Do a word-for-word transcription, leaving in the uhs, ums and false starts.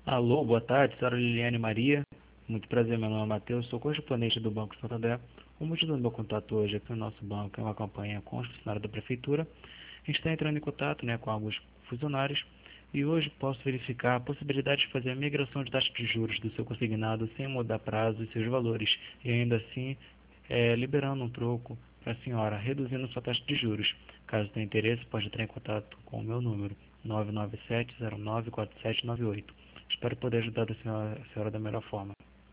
Alô, boa tarde, senhora Liliane Maria. Muito prazer, meu nome é Matheus, sou correspondente do Banco Santander. O motivo do meu contato hoje é que o nosso banco é uma campanha com os funcionários da Prefeitura. A gente está entrando em contato, né, com alguns funcionários e hoje posso verificar a possibilidade de fazer a migração de taxa de juros do seu consignado sem mudar prazo e seus valores e ainda assim é, liberando um troco para a senhora, reduzindo sua taxa de juros. Caso tenha interesse, pode entrar em contato com o meu número nove nove sete zero nove quatro sete nove oito. Espero poder ajudar a senhora, a senhora da melhor forma.